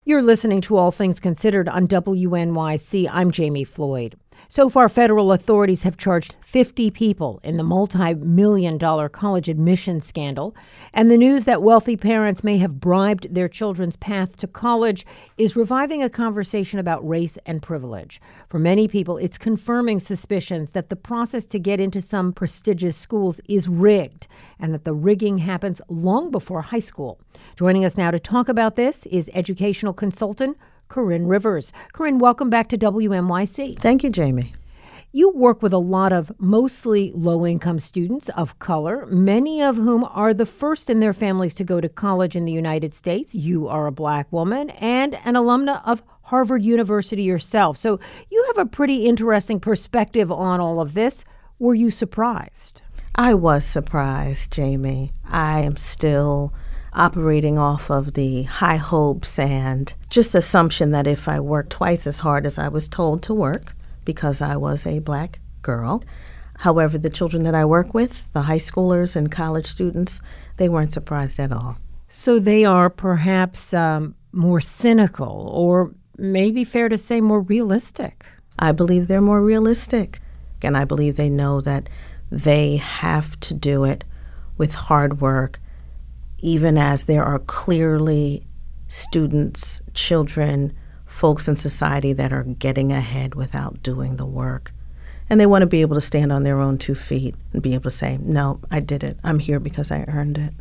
You're listening to All Things Considered on WNYC. I'm Jamie Floyd. So far, federal authorities have charged 50 people in the multi-million-dollar college admissions scandal. And the news that wealthy parents may have bribed their children's path to college is reviving a conversation about race and privilege. For many people, it's confirming suspicions that the process to get into some prestigious schools is rigged and that the rigging happens long before high school. Joining us now to talk about this is educational consultant Corinne Rivers. Corinne, welcome back to WNYC. Thank you, Jamie. You work with a lot of mostly low-income students of color, many of whom are the first in their families to go to college in the United States. You are a Black woman and an alumna of Harvard University yourself. So you have a pretty interesting perspective on all of this. Were you surprised? I was surprised, Jamie. I am still operating off of the high hopes and just assumption that if I worked twice as hard as I was told to work, because I was a Black girl. However, the children that I work with, the high schoolers and college students, they weren't surprised at all. So they are perhaps more cynical, or maybe fair to say more realistic. I believe they're more realistic, and I believe they know that they have to do it with hard work, even as there are clearly students, children, folks in society that are getting ahead without doing the work. And they want to be able to stand on their own 2 feet and be able to say, no, I did it. I'm here because I earned it.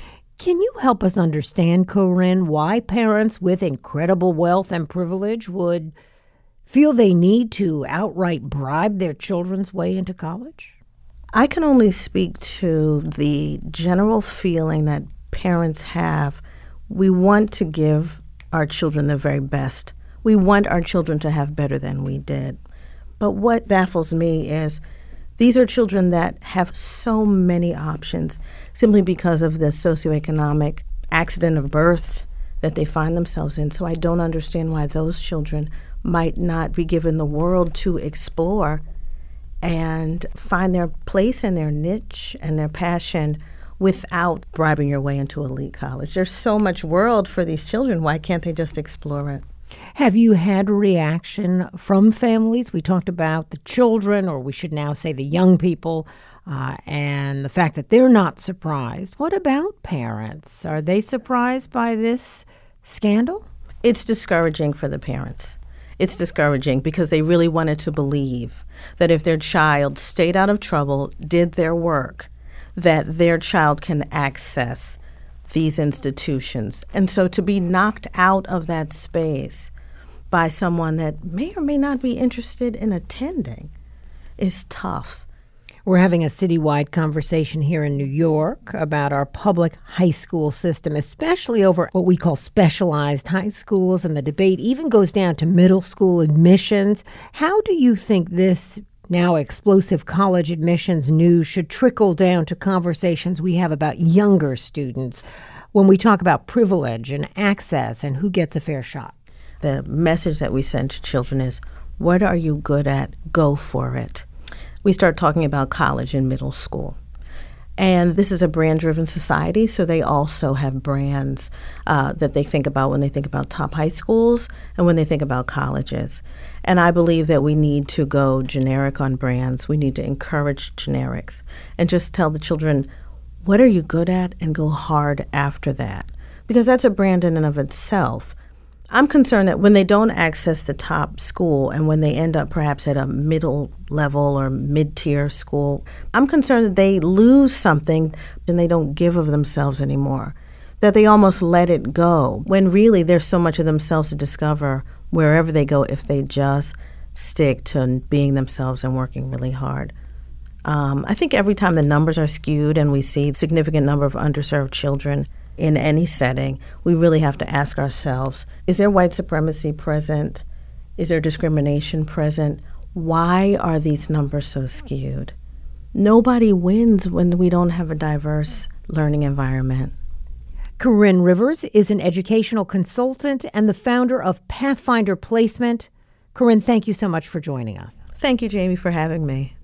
Can you help us understand, Corinne, why parents with incredible wealth and privilege would feel they need to outright bribe their children's way into college? I can only speak to the general feeling that parents have. We want to give our children the very best. We want our children to have better than we did. But what baffles me is these are children that have so many options simply because of the socioeconomic accident of birth that they find themselves in. So I don't understand why those children might not be given the world to explore and find their place and their niche and their passion without bribing your way into elite college. There's so much world for these children. Why can't they just explore it? Have you had a reaction from families? We talked about the children, or we should now say the young people, and the fact that they're not surprised. What about parents? Are they surprised by this scandal? It's discouraging for the parents. It's discouraging because they really wanted to believe that if their child stayed out of trouble, did their work, that their child can access these institutions. And so to be knocked out of that space by someone that may or may not be interested in attending is tough. We're having a citywide conversation here in New York about our public high school system, especially over what we call specialized high schools, and the debate even goes down to middle school admissions. How do you think this now explosive college admissions news should trickle down to conversations we have about younger students when we talk about privilege and access and who gets a fair shot? The message that we send to children is, what are you good at? Go for it. We start talking about college in middle school. And this is a brand-driven society, so they also have brands that they think about when they think about top high schools and when they think about colleges. And I believe that we need to go generic on brands. We need to encourage generics and just tell the children, what are you good at, and go hard after that. Because that's a brand in and of itself. I'm concerned that when they don't access the top school and when they end up perhaps at a middle level or mid-tier school, I'm concerned that they lose something and they don't give of themselves anymore, that they almost let it go, when really there's so much of themselves to discover wherever they go if they just stick to being themselves and working really hard. I think every time the numbers are skewed and we see a significant number of underserved children in any setting, we really have to ask ourselves, is there white supremacy present? Is there discrimination present? Why are these numbers so skewed? Nobody wins when we don't have a diverse learning environment. Corinne Rivers is an educational consultant and the founder of Pathfinder Placement. Corinne, thank you so much for joining us. Thank you, Jamie, for having me.